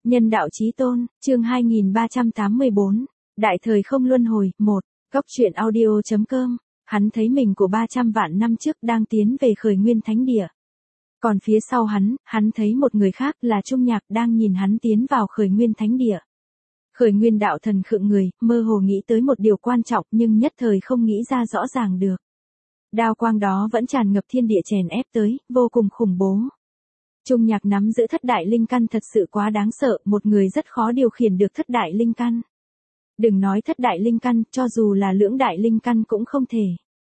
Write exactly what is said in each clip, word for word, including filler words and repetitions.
Nhân đạo chí tôn, chương hai nghìn ba trăm tám mươi bốn, Đại thời không luân hồi, một, Góc truyện audio.com, hắn thấy mình của ba trăm vạn năm trước đang tiến về khởi nguyên thánh địa. Còn phía sau hắn, hắn thấy một người khác là Trung Nhạc đang nhìn hắn tiến vào khởi nguyên thánh địa. Khởi nguyên đạo thần khựng người, mơ hồ nghĩ tới một điều quan trọng nhưng nhất thời không nghĩ ra rõ ràng được. Đao quang đó vẫn tràn ngập thiên địa chèn ép tới, vô cùng khủng bố. Trung Nhạc nắm giữ thất đại linh căn thật sự quá đáng sợ, một người rất khó điều khiển được thất đại linh căn. Đừng nói thất đại linh căn, cho dù là lưỡng đại linh căn cũng không thể.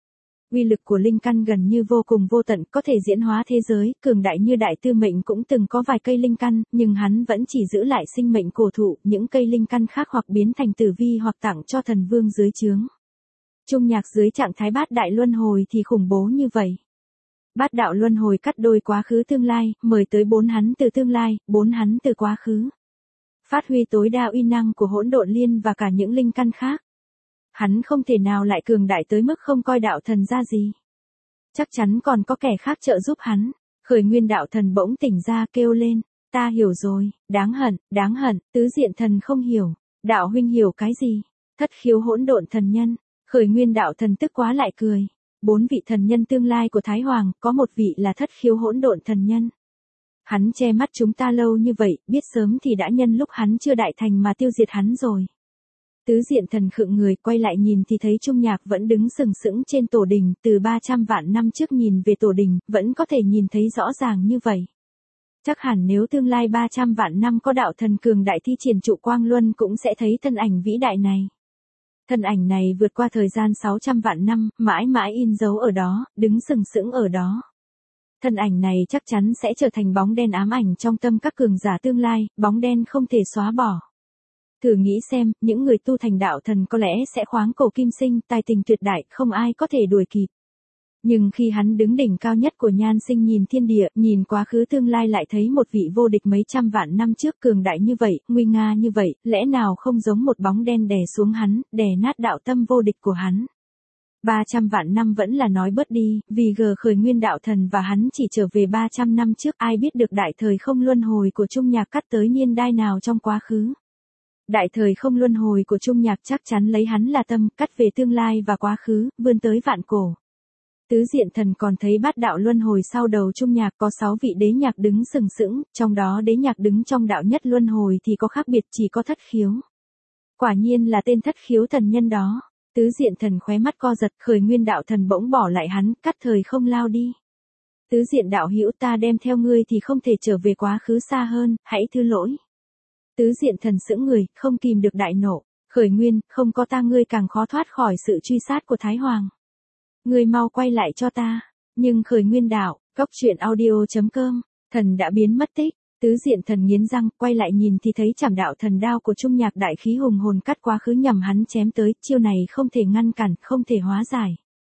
Uy lực của linh căn gần như vô cùng vô tận, có thể diễn hóa thế giới, cường đại như Đại Tư Mệnh cũng từng có vài cây linh căn, nhưng hắn vẫn chỉ giữ lại sinh mệnh cổ thụ, những cây linh căn khác hoặc biến thành tử vi hoặc tặng cho thần vương dưới trướng. Trung Nhạc dưới trạng thái bát đại luân hồi thì khủng bố như vậy. Bát đạo luân hồi cắt đôi quá khứ tương lai, mời tới bốn hắn từ tương lai, bốn hắn từ quá khứ. Phát huy tối đa uy năng của hỗn độn liên và cả những linh căn khác. Hắn không thể nào lại cường đại tới mức không coi đạo thần ra gì. Chắc chắn còn có kẻ khác trợ giúp hắn. Khởi nguyên đạo thần bỗng tỉnh ra kêu lên, ta hiểu rồi, đáng hận, đáng hận, tứ diện thần không hiểu. Đạo huynh hiểu cái gì? Thất khiếu hỗn độn thần nhân. Khởi nguyên đạo thần tức quá lại cười. Bốn vị thần nhân tương lai của Thái Hoàng, có một vị là thất khiếu hỗn độn thần nhân. Hắn che mắt chúng ta lâu như vậy, biết sớm thì đã nhân lúc hắn chưa đại thành mà tiêu diệt hắn rồi. Tứ diện thần khựng người, quay lại nhìn thì thấy Trung Nhạc vẫn đứng sừng sững trên tổ đình, từ ba trăm vạn năm trước nhìn về tổ đình, vẫn có thể nhìn thấy rõ ràng như vậy. Chắc hẳn nếu tương lai ba trăm vạn năm có đạo thần cường đại thi triển trụ quang luân cũng sẽ thấy thân ảnh vĩ đại này. Thân ảnh này vượt qua thời gian sáu trăm vạn năm, mãi mãi in dấu ở đó, đứng sừng sững ở đó. Thân ảnh này chắc chắn sẽ trở thành bóng đen ám ảnh trong tâm các cường giả tương lai, bóng đen không thể xóa bỏ. Thử nghĩ xem, những người tu thành đạo thần có lẽ sẽ khoáng cổ kim sinh, tài tình tuyệt đại, không ai có thể đuổi kịp. Nhưng khi hắn đứng đỉnh cao nhất của nhan sinh nhìn thiên địa, nhìn quá khứ tương lai lại thấy một vị vô địch mấy trăm vạn năm trước cường đại như vậy, nguy nga như vậy, lẽ nào không giống một bóng đen đè xuống hắn, đè nát đạo tâm vô địch của hắn. ba trăm vạn năm vẫn là nói bớt đi, vì gờ khởi nguyên đạo thần và hắn chỉ trở về ba trăm năm trước, ai biết được đại thời không luân hồi của Trung Nhạc cắt tới niên đai nào trong quá khứ. Đại thời không luân hồi của Trung Nhạc chắc chắn lấy hắn là tâm, cắt về tương lai và quá khứ, vươn tới vạn cổ. Tứ diện thần còn thấy bát đạo luân hồi sau đầu Trung Nhạc có sáu vị đế nhạc đứng sừng sững, trong đó đế nhạc đứng trong đạo nhất luân hồi thì có khác biệt, chỉ có thất khiếu. Quả nhiên là tên thất khiếu thần nhân đó. Tứ diện thần khóe mắt co giật, khởi nguyên đạo thần bỗng bỏ lại hắn, cắt thời không lao đi. Tứ diện đạo hữu, ta đem theo ngươi thì không thể trở về quá khứ xa hơn, hãy thứ lỗi. Tứ diện thần sững người, không kìm được đại nộ. Khởi nguyên, không có ta ngươi càng khó thoát khỏi sự truy sát của Thái Hoàng. Ngươi mau quay lại cho ta. Nhưng khởi nguyên đạo, góc truyện audio.com, thần đã biến mất tích. Tứ diện thần nghiến răng, quay lại nhìn thì thấy chảm đạo thần đao của Trung Nhạc đại khí hùng hồn cắt quá khứ nhằm hắn chém tới, chiêu này không thể ngăn cản, không thể hóa giải.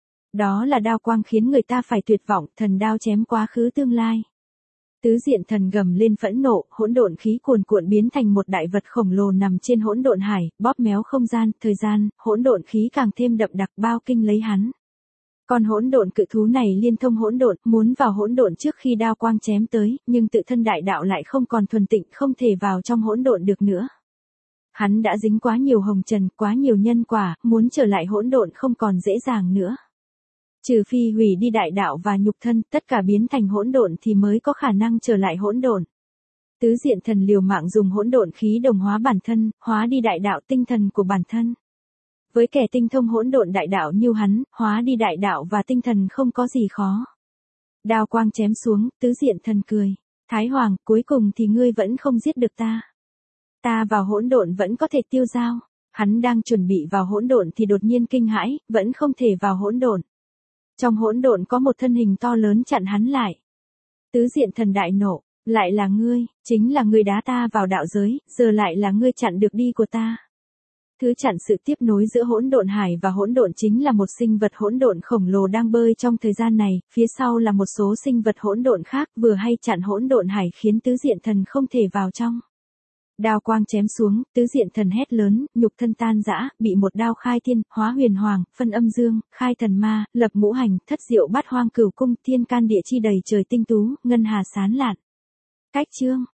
Đó là đao quang khiến người ta phải tuyệt vọng, thần đao chém quá khứ tương lai. Tứ diện thần gầm lên phẫn nộ, hỗn độn khí cuồn cuộn biến thành một đại vật khổng lồ nằm trên hỗn độn hải, bóp méo không gian, thời gian, hỗn độn khí càng thêm đậm đặc bao kinh lấy hắn. Còn hỗn độn cự thú này liên thông hỗn độn, muốn vào hỗn độn trước khi đao quang chém tới, nhưng tự thân đại đạo lại không còn thuần tịnh, không thể vào trong hỗn độn được nữa. Hắn đã dính quá nhiều hồng trần, quá nhiều nhân quả, muốn trở lại hỗn độn không còn dễ dàng nữa. Trừ phi hủy đi đại đạo và nhục thân, tất cả biến thành hỗn độn thì mới có khả năng trở lại hỗn độn. Tứ diện thần liều mạng dùng hỗn độn khí đồng hóa bản thân, hóa đi đại đạo tinh thần của bản thân. Với kẻ tinh thông hỗn độn đại đạo như hắn, hóa đi đại đạo và tinh thần không có gì khó. Đao quang chém xuống, tứ diện thần cười. Thái Hoàng, cuối cùng thì ngươi vẫn không giết được ta. Ta vào hỗn độn vẫn có thể tiêu dao. Hắn đang chuẩn bị vào hỗn độn thì đột nhiên kinh hãi, vẫn không thể vào hỗn độn. Trong hỗn độn có một thân hình to lớn chặn hắn lại. Tứ diện thần đại nộ, lại là ngươi, chính là ngươi đá ta vào đạo giới, giờ lại là ngươi chặn được đi của ta. Thứ chặn sự tiếp nối giữa hỗn độn hải và hỗn độn chính là một sinh vật hỗn độn khổng lồ đang bơi trong thời gian này, phía sau là một số sinh vật hỗn độn khác vừa hay chặn hỗn độn hải khiến tứ diện thần không thể vào trong. Đao quang chém xuống, tứ diện thần hét lớn, nhục thân tan rã, bị một đao khai thiên, hóa huyền hoàng, phân âm dương, khai thần ma, lập ngũ hành, thất diệu bát hoang cửu cung, thiên can địa chi đầy trời tinh tú, ngân hà sán lạn. Cách chương